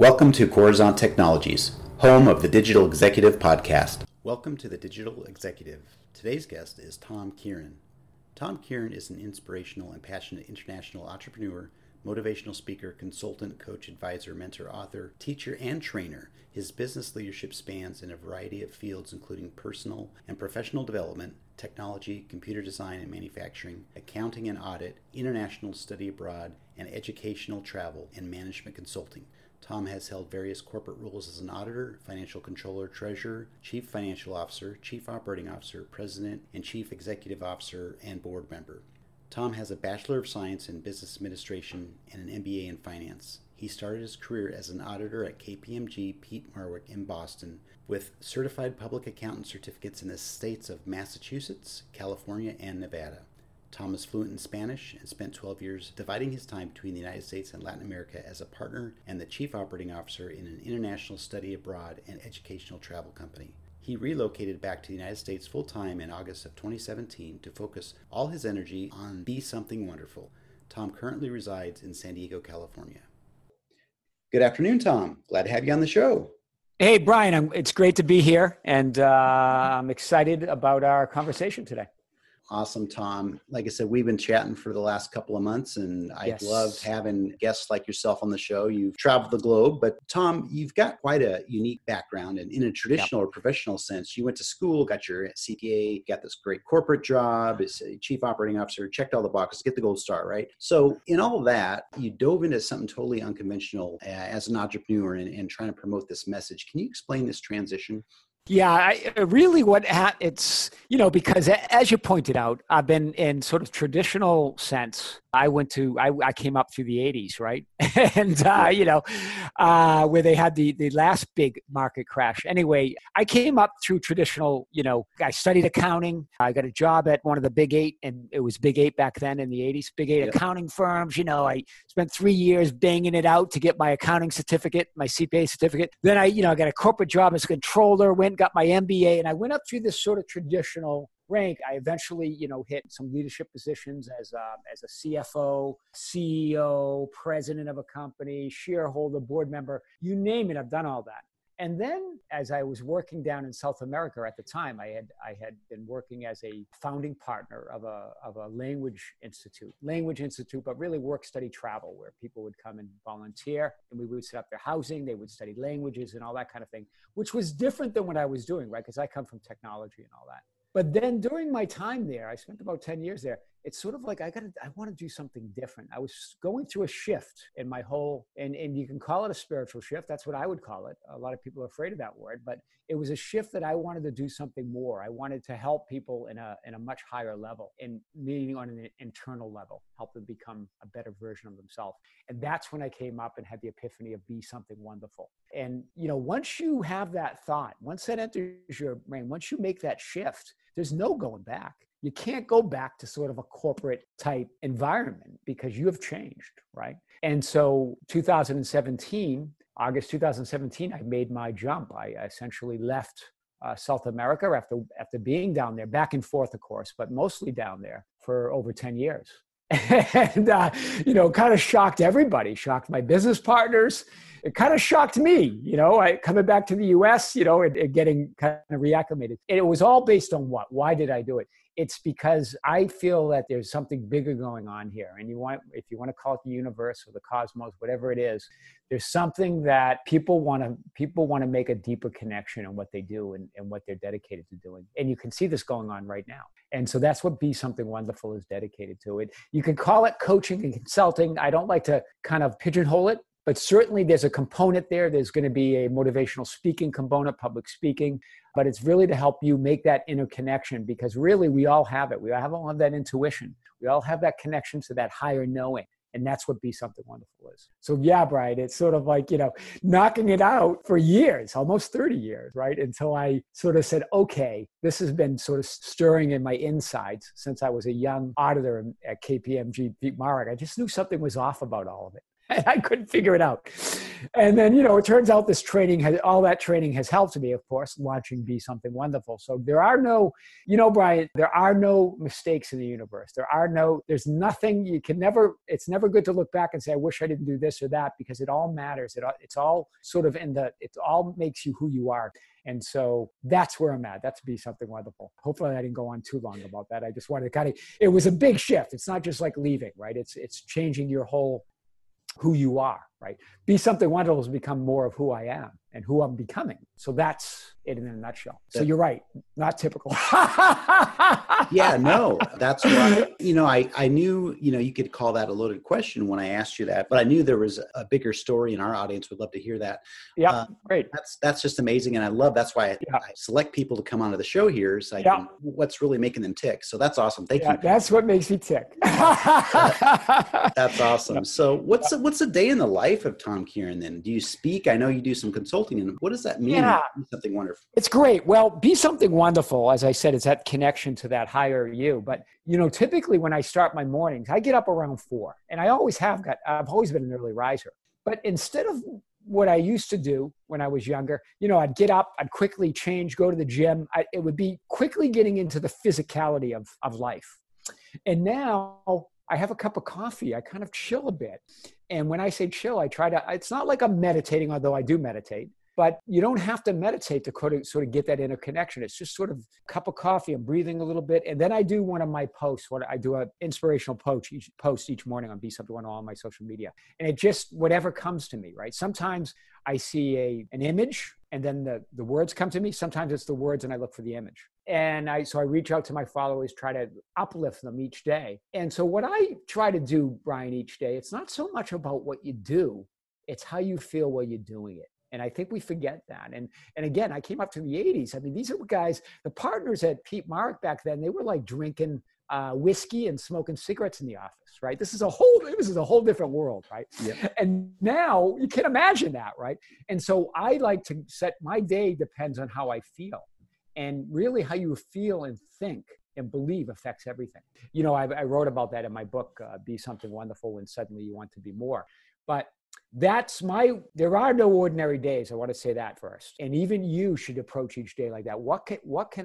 Welcome to Corazon Technologies, home of the Digital Executive Podcast. Welcome to the Digital Executive. Today's guest is Tom Kieran. Tom Kieran is an inspirational and passionate international entrepreneur, motivational speaker, consultant, coach, advisor, mentor, author, teacher, and trainer. His business leadership spans in a variety of fields, including personal and professional development, technology, computer design and manufacturing, accounting and audit, international study abroad, and educational travel and management consulting. Tom has held various corporate roles as an auditor, financial controller, treasurer, chief financial officer, chief operating officer, president, and chief executive officer and board member. Tom has a Bachelor of Science in Business Administration and an MBA in Finance. He started his career as an auditor at KPMG Pete Marwick in Boston with certified public accountant certificates in the states of Massachusetts, California, and Nevada. Tom is fluent in Spanish and spent 12 years dividing his time between the United States and Latin America as a partner and the chief operating officer in an international study abroad and educational travel company. He relocated back to the United States full-time in August of 2017 to focus all his energy on Be Something Wonderful. Tom currently resides in San Diego, California. Good afternoon, Tom. Glad to have you on the show. Hey, Brian. It's great to be here, and I'm excited about our conversation today. Awesome, Tom. Like I said, we've been chatting for the last couple of months, and I love having guests like yourself on the show. You've traveled the globe, but Tom, you've got quite a unique background. And in a traditional or professional sense, you went to school, got your CPA, got this great corporate job as a chief operating officer, checked all the boxes, get the gold star, right? So in all of that, you dove into something totally unconventional as an entrepreneur and trying to promote this message. Can you explain this transition? Yeah, it's, because as you pointed out, I've been in sort of traditional sense. I came up through the 80s, right? And, where they had the last big market crash. Anyway, I came up through traditional, I studied accounting. I got a job at one of the Big Eight, and it was Big Eight back then in the 80s, Big Eight accounting firms. I spent 3 years banging it out to get my accounting certificate, my CPA certificate. Then I got a corporate job as a controller, got my MBA, and I went up through this sort of traditional rank. I eventually, hit some leadership positions as a CFO, CEO, president of a company, shareholder, board member, you name it. I've done all that. And then as I was working down in South America at the time, I had been working as a founding partner of a language institute, but really work, study, travel, where people would come and volunteer, and we would set up their housing, they would study languages and all that kind of thing, which was different than what I was doing, right? Because I come from technology and all that. But then during my time there, I spent about 10 years there. It's sort of like I want to do something different. I was going through a shift in my whole, and you can call it a spiritual shift. That's what I would call it. A lot of people are afraid of that word, but it was a shift that I wanted to do something more. I wanted to help people in a much higher level, and meaning on an internal level, help them become a better version of themselves. And that's when I came up and had the epiphany of Be Something Wonderful. And, once you have that thought, once that enters your brain, once you make that shift, there's no going back. You can't go back to sort of a corporate type environment because you have changed, right? And so August 2017, I made my jump. I essentially left South America after being down there, back and forth, of course, but mostly down there for over 10 years. And, kind of shocked everybody, shocked my business partners. It kind of shocked me, coming back to the US, and getting kind of reacclimated. And it was all based on what? Why did I do it? It's because I feel that there's something bigger going on here. And if you want to call it the universe or the cosmos, whatever it is, there's something that people want to make a deeper connection in what they do and what they're dedicated to doing. And you can see this going on right now. And so that's what Be Something Wonderful is dedicated to. You can call it coaching and consulting. I don't like to kind of pigeonhole it, but certainly there's a component there. There's going to be a motivational speaking component, public speaking, but it's really to help you make that interconnection, because really we all have it. We all have that intuition. We all have that connection to that higher knowing. And that's what Be Something Wonderful is. So yeah, Brian, it's sort of like, knocking it out for years, almost 30 years, right? Until I sort of said, okay, this has been sort of stirring in my insides since I was a young auditor at KPMG Pete Marwick. I just knew something was off about all of it. And I couldn't figure it out. And then, it turns out all that training has helped me, of course, launching Be Something Wonderful. So there are no, Brian, there are no mistakes in the universe. There's nothing it's never good to look back and say, I wish I didn't do this or that, because it all matters. It's all sort of it all makes you who you are. And so that's where I'm at. That's Be Something Wonderful. Hopefully I didn't go on too long about that. I just wanted to it was a big shift. It's not just like leaving, right? It's changing your whole who you are, right? Be Something Wonderful has become more of who I am and who I'm becoming. So that's it in a nutshell. So you're right, not typical. Yeah, no, that's why, I knew, you could call that a loaded question when I asked you that, but I knew there was a bigger story and our audience would love to hear that. Yeah, great. That's just amazing. And I love, that's why I select people to come onto the show here. So what's really making them tick. So that's awesome. Thank you. That's what makes me tick. That's awesome. Yeah. So what's a day in the life of Tom Kieran then? Do you speak? I know you do some consulting. And what does that mean? Yeah. Be Something Wonderful. It's great. Well, Be Something Wonderful, as I said, it's that connection to that higher you. But, typically when I start my mornings, I get up around 4, and I've always been an early riser. But instead of what I used to do when I was younger, I'd get up, I'd quickly change, go to the gym. It would be quickly getting into the physicality of life. And now I have a cup of coffee. I kind of chill a bit. And when I say chill, it's not like I'm meditating, although I do meditate. But you don't have to meditate to sort of get that inner connection. It's just sort of a cup of coffee. I'm breathing a little bit. And then I do one of my posts. I do an inspirational post each morning on Be Something Wonderful on my social media. And it just, whatever comes to me, right? Sometimes I see an image and then the words come to me. Sometimes it's the words and I look for the image. And so I reach out to my followers, try to uplift them each day. And so what I try to do, Brian, each day, it's not so much about what you do. It's how you feel while you're doing it. And I think we forget that. And again, I came up to the 80s. I mean, these are guys, the partners at Pete Mark back then, they were like drinking whiskey and smoking cigarettes in the office, right? This is a whole different world, right? Yeah. And now you can imagine that, right? And so I like to set my day depends on how I feel. And really how you feel and think and believe affects everything. I wrote about that in my book, Be Something Wonderful When Suddenly You Want to Be More. But there are no ordinary days. I want to say that first. And even you should approach each day like that. What can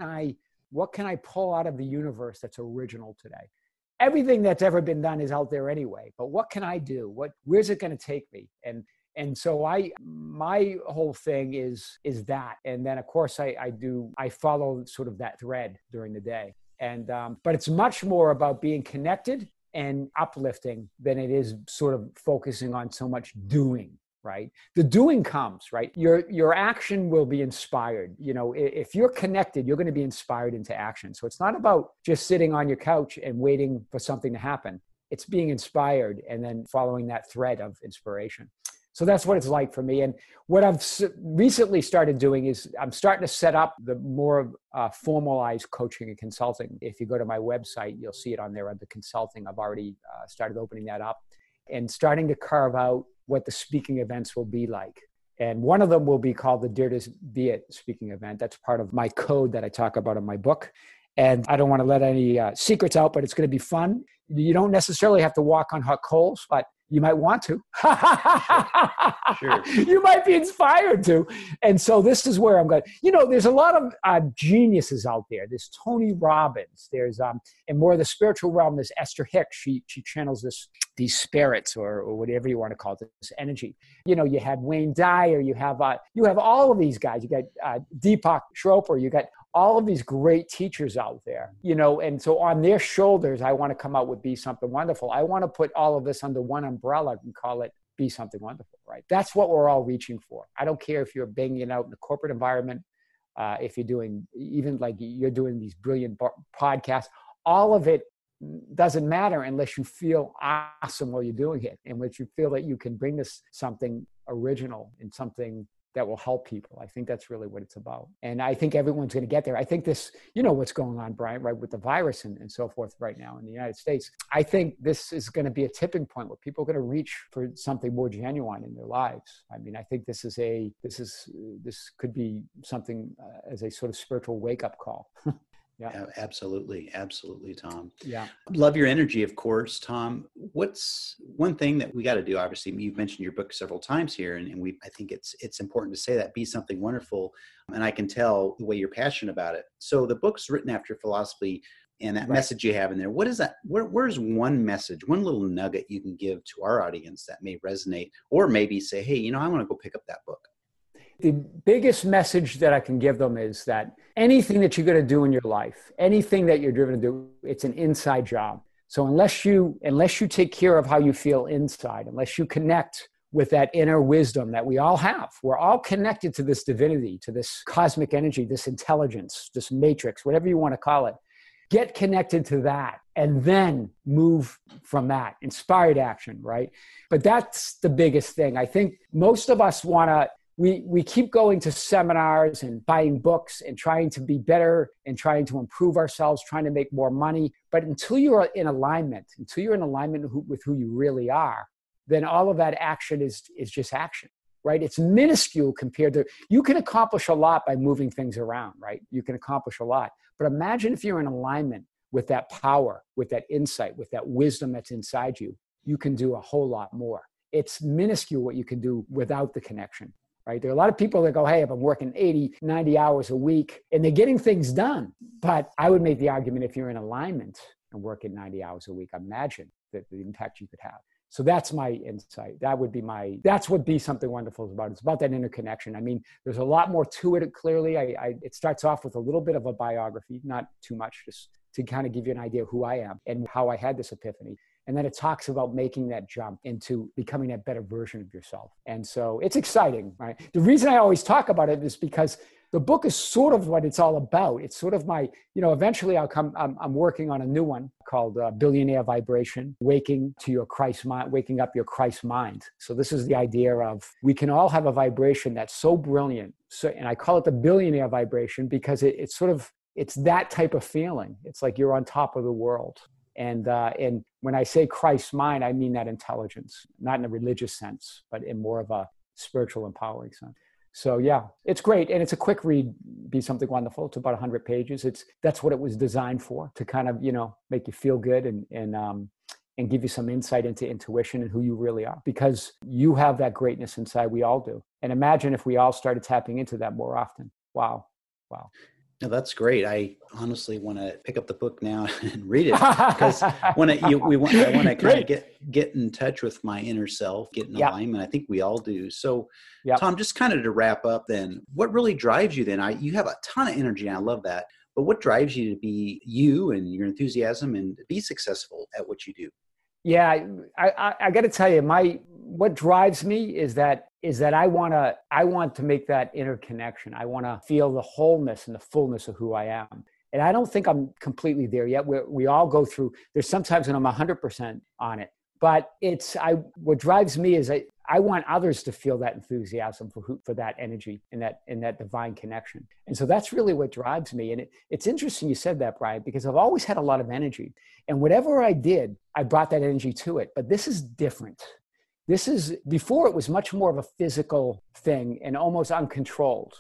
I pull out of the universe that's original today? Everything that's ever been done is out there anyway, but what can I do? Where's it going to take me? And so my whole thing is that. And then of course I follow sort of that thread during the day. And, but it's much more about being connected and uplifting than it is sort of focusing on so much doing, right? The doing comes, right? Your action will be inspired. If you're connected, you're going to be inspired into action. So it's not about just sitting on your couch and waiting for something to happen. It's being inspired and then following that thread of inspiration. So that's what it's like for me. And what I've recently started doing is I'm starting to set up the more formalized coaching and consulting. If you go to my website, you'll see it on there under consulting. I've already started opening that up and starting to carve out what the speaking events will be like. And one of them will be called the Dare to Be It speaking event. That's part of my code that I talk about in my book. And I don't want to let any secrets out, but it's going to be fun. You don't necessarily have to walk on hot coals, but you might want to. Sure. You might be inspired to. And so this is where I'm going. There's a lot of geniuses out there. There's Tony Robbins. There's in more of the spiritual realm, there's Esther Hicks. She channels these spirits or whatever you want to call it, this energy. You had Wayne Dyer. You have all of these guys. You got Deepak Chopra. You got all of these great teachers out there, and so on their shoulders, I want to come out with Be Something Wonderful. I want to put all of this under one umbrella and call it Be Something Wonderful, right? That's what we're all reaching for. I don't care if you're banging out in the corporate environment, if you're doing, even like you're doing these brilliant podcasts, all of it doesn't matter unless you feel awesome while you're doing it, and which you feel that you can bring this something original and something that will help people. I think that's really what it's about. And I think everyone's going to get there. I think this, what's going on, Brian, right, with the virus and so forth right now in the United States. I think this is going to be a tipping point where people are going to reach for something more genuine in their lives. I mean, I think this could be something as a sort of spiritual wake-up call. Yeah. Absolutely. Absolutely, Tom. Yeah. Love your energy, of course, Tom. What's one thing that we got to do? Obviously, you've mentioned your book several times here, and I think it's important to say that, Be Something Wonderful. And I can tell the way you're passionate about it. So the book's written after philosophy, and that message you have in there, what is that? Where's one message, one little nugget you can give to our audience that may resonate, or maybe say, hey, I want to go pick up that book? The biggest message that I can give them is that anything that you're going to do in your life, anything that you're driven to do, it's an inside job. So unless you take care of how you feel inside, unless you connect with that inner wisdom that we all have, we're all connected to this divinity, to this cosmic energy, this intelligence, this matrix, whatever you want to call it. Get connected to that and then move from that. Inspired action, right? But that's the biggest thing. I think most of us want to, we keep going to seminars and buying books and trying to be better and trying to improve ourselves, trying to make more money. But until you're in alignment with who you really are, then all of that action is just action, right? It's minuscule compared to, you can accomplish a lot by moving things around, right? You can accomplish a lot. But imagine if you're in alignment with that power, with that insight, with that wisdom that's inside you, you can do a whole lot more. It's minuscule what you can do without the connection. Right? There are a lot of people that go, hey, if I'm working 80, 90 hours a week and they're getting things done. But I would make the argument, if you're in alignment and working 90 hours a week, imagine the impact you could have. So that's my insight. That's what Be Something Wonderful is about. It's about that interconnection. I mean, there's a lot more to it. Clearly, it starts off with a little bit of a biography, not too much, just to kind of give you an idea of who I am and how I had this epiphany. And then it talks about making that jump into becoming that better version of yourself. And so it's exciting, right? The reason I always talk about it is because the book is sort of what it's all about. It's sort of my, eventually I'm working on a new one called Billionaire Vibration, waking up your Christ mind. So this is the idea of, we can all have a vibration that's so brilliant. So, and I call it the billionaire vibration because it's that type of feeling. It's like you're on top of the world. And when I say Christ's mind, I mean that intelligence, not in a religious sense, but in more of a spiritual, empowering sense. So yeah, it's great. And it's a quick read, Be Something Wonderful. It's about 100 pages. That's what it was designed for, to kind of, make you feel good and give you some insight into intuition and who you really are, because you have that greatness inside. We all do. And imagine if we all started tapping into that more often. Wow. No, that's great. I honestly want to pick up the book now and read it, because I want to kind of get in touch with my inner self, get in alignment. I think we all do. So, Tom, just kind of to wrap up, then, what really drives you? Then you have a ton of energy, and I love that. But what drives you to be you and your enthusiasm and be successful at what you do? Yeah, I got to tell you, what drives me is that I want to make that interconnection. I want to feel the wholeness and the fullness of who I am. And I don't think I'm completely there yet. We all go through, there's sometimes when I'm 100% on it, but what drives me is I want others to feel that enthusiasm for that energy and that divine connection. And so that's really what drives me. And it's interesting you said that, Brian, because I've always had a lot of energy, and whatever I did, I brought that energy to it. But this is different. Before it was much more of a physical thing and almost uncontrolled.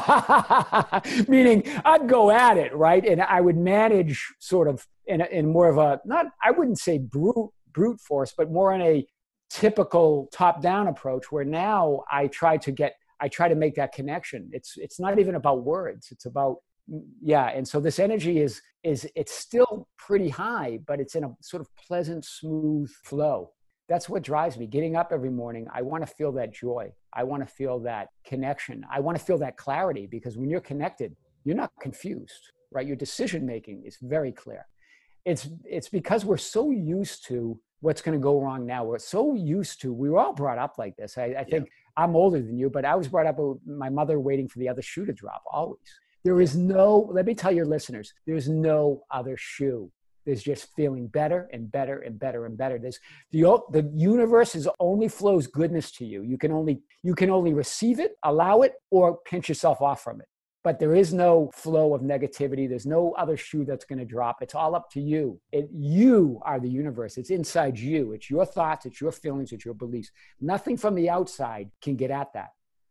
Meaning I'd go at it, right? And I would manage sort of in more of a, I wouldn't say brute force, but more in a typical top-down approach, where now I try to make that connection. It's not even about words. It's about, and so this energy is it's still pretty high, but it's in a sort of pleasant, smooth flow. That's what drives me. Getting up every morning, I want to feel that joy. I want to feel that connection. I want to feel that clarity, because when you're connected, you're not confused, right? Your decision-making is very clear. It's because we're so used to what's going to go wrong now. We were all brought up like this. I think I'm older than you, but I was brought up with my mother waiting for the other shoe to drop, always. Let me tell your listeners, there's no other shoe. There's just feeling better and better and better and better. The universe only flows goodness to you. You can only receive it, allow it, or pinch yourself off from it. But there is no flow of negativity. There's no other shoe that's going to drop. It's all up to you. You are the universe. It's inside you. It's your thoughts. It's your feelings. It's your beliefs. Nothing from the outside can get at that.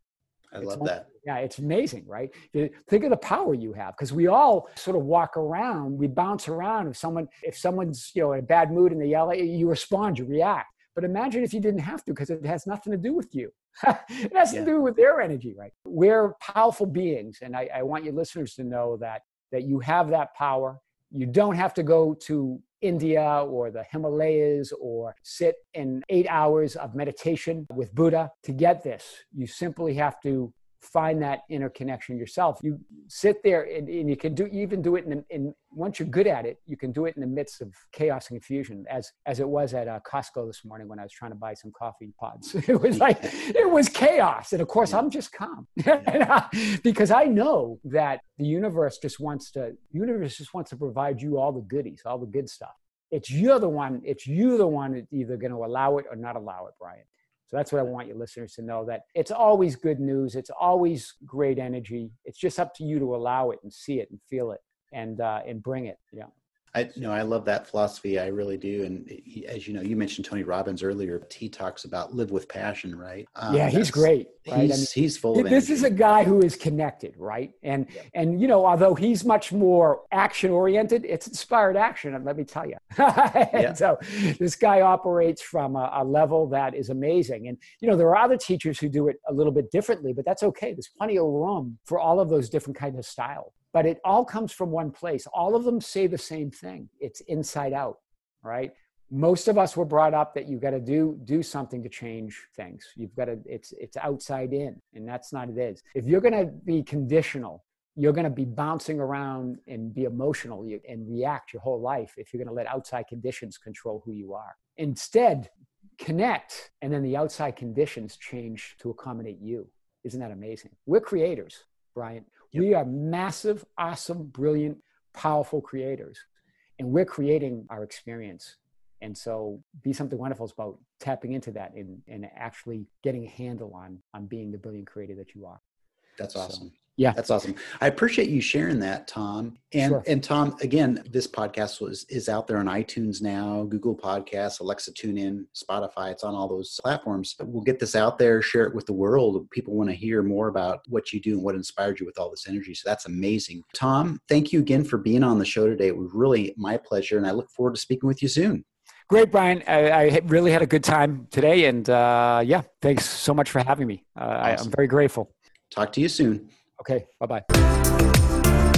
I love that. Yeah, it's amazing, right? Think of the power you have, because we all sort of walk around, we bounce around. If someone's in a bad mood and they yell at you, you respond, you react. But imagine if you didn't have to, because it has nothing to do with you. It has to do with their energy, right? We're powerful beings, and I want your listeners to know that you have that power. You don't have to go to India or the Himalayas or sit in 8 hours of meditation with Buddha to get this. You simply have to find that inner connection yourself. You sit there and you can do it in once you're good at it, you can do it in the midst of chaos and confusion, as it was at Costco this morning when I was trying to buy some coffee pods. It was chaos. And of course, I'm just calm because I know that the universe just wants to provide you all the goodies, all the good stuff. It's you the one that's either going to allow it or not allow it, Brian. So that's what I want your listeners to know, that it's always good news. It's always great energy. It's just up to you to allow it and see it and feel it and bring it. Yeah. I love that philosophy. I really do. And as you know, you mentioned Tony Robbins earlier. He talks about live with passion, right? He's great. Right? He's full of energy. This is a guy who is connected, right? And although he's much more action oriented, it's inspired action. And let me tell you. So this guy operates from a level that is amazing. And there are other teachers who do it a little bit differently, but that's okay. There's plenty of room for all of those different kinds of styles. But it all comes from one place. All of them say the same thing. It's inside out, right? Most of us were brought up that you've got to do something to change things. You've got to, it's outside in, and that's not it is. If you're going to be conditional, you're going to be bouncing around and be emotional and react your whole life if you're going to let outside conditions control who you are. Instead, connect, and then the outside conditions change to accommodate you. Isn't that amazing? We're creators, Brian. Yep. We are massive, awesome, brilliant, powerful creators, and we're creating our experience. And so Be Something Wonderful is about tapping into that and actually getting a handle on being the brilliant creator that you are. That's awesome. So, yeah. That's awesome. I appreciate you sharing that, Tom. And Tom, again, this podcast is out there on iTunes now, Google Podcasts, Alexa TuneIn, Spotify. It's on all those platforms. We'll get this out there, share it with the world. People want to hear more about what you do and what inspired you with all this energy. So that's amazing. Tom, thank you again for being on the show today. It was really my pleasure, and I look forward to speaking with you soon. Great, Brian. I really had a good time today. And thanks so much for having me. Awesome. I'm very grateful. Talk to you soon. Okay, bye-bye.